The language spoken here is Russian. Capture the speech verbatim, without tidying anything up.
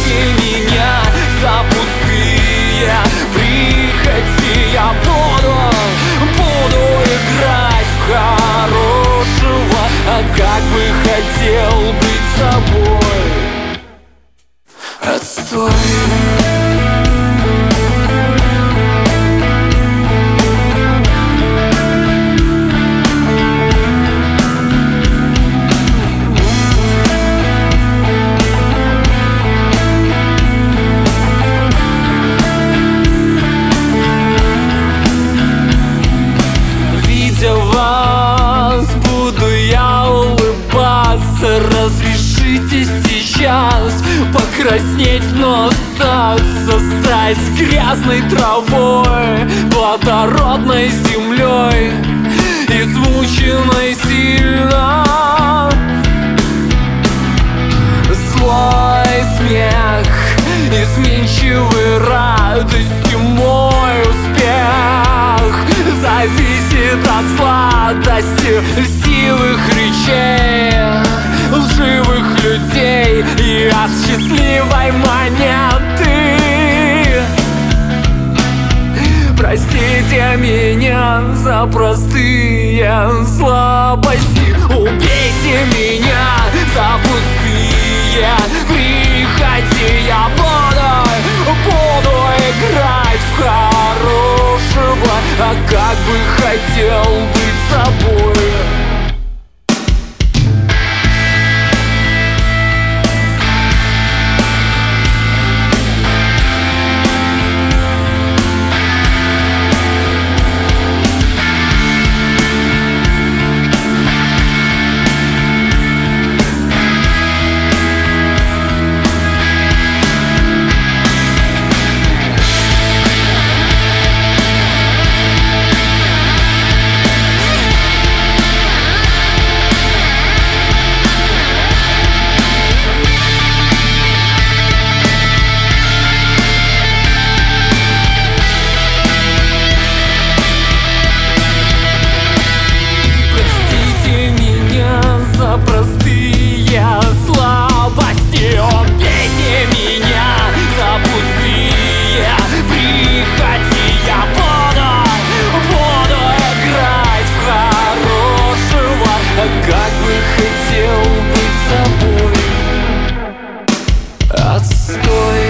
убейте меня за пустые прихоти. Я буду, буду играть в хорошего, а как бы хотел быть собой. Отстой. Разрешите сейчас покраснеть, но остаться, стать грязной травой, плодородной землей, измученной сильно. Злой смех, изменчивый радости, мой успех зависит от сладости льстивых речей, лживых людей и от счастливой монеты. Простите меня за простые слабости, убейте меня за пустые прихоти. Я буду, буду играть в хорошего, а как бы хотел быть собой. Простые слабости, убейте меня за пустые прихоти. Я буду, буду играть в хорошего, а как бы хотел быть собой. Отстой.